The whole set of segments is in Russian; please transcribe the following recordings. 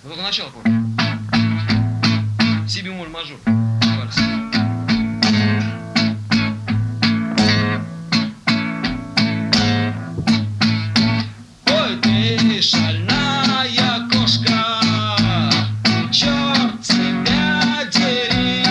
Но только начало помню. Си бемоль мажор. Вальс. Ой, ты шальная кошка, черт тебя дери,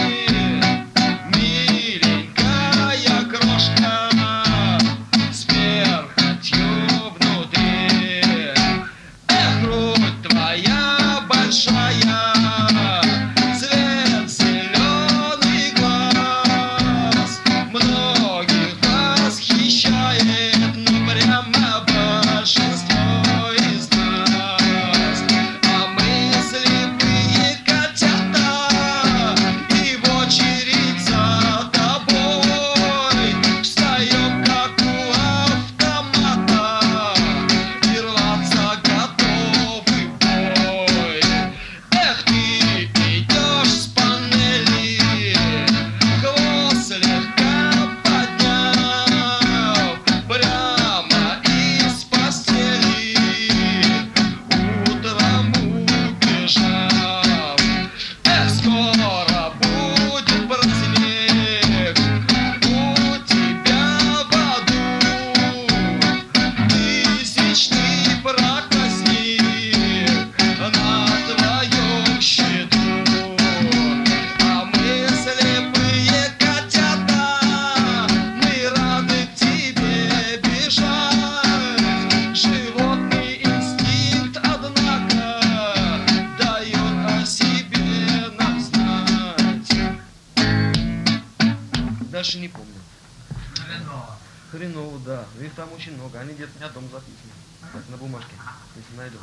миленькая крошка, с перхотью внутри. Эх, грудь твоя большая, цвет зеленый глаз, многих восхищает, ну прямо большинство из нас. А мы слепые котята, и в очередь за тобой встаем, как у автомата, и рваться готовы в бой. Эх, ты идешь с панели, хвост слегка подняв, прямо из постели, утром убежав. Эх, скоро будет праздник у тебя в аду, тысячный проказник на твоем счету. А мы слепые котята, мы рады к тебе бежать. Животный инстинкт, однако, дает о себе нам знать. Дальше не помню. Хреново, да. Их там очень много. Они где-то у меня дома записаны. Так, на бумажке, если найдем.